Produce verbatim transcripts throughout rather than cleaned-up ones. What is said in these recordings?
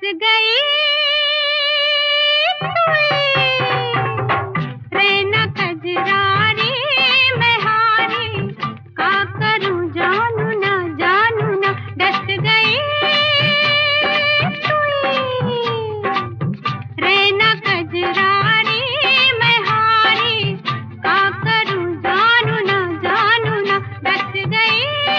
गई रैना कजरारी मैं हारी, का करूं जानू ना जानू ना, डस गई रैना कजरारी मैं हारी, का करूं जानू ना जानू ना, डस गई।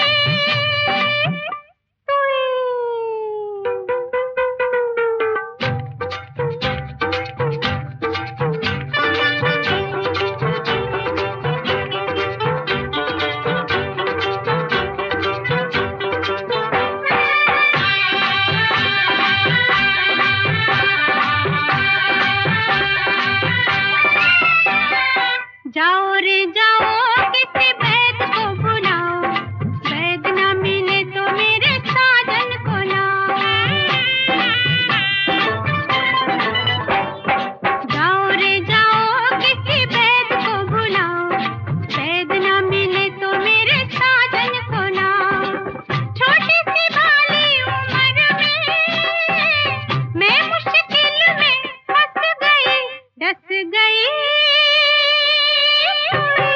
जाओ रे जाओ किसी वैद को बुलाओ, वैद न मिले तो मेरे साजन को लाओ। जाओ रे जाओ किसी वैद को बुलाओ, वैद न मिले तो मेरे साजन को लाओ। छोटी सी बाली उम्र में मैं मुश्किल में फंस गई, डस गई।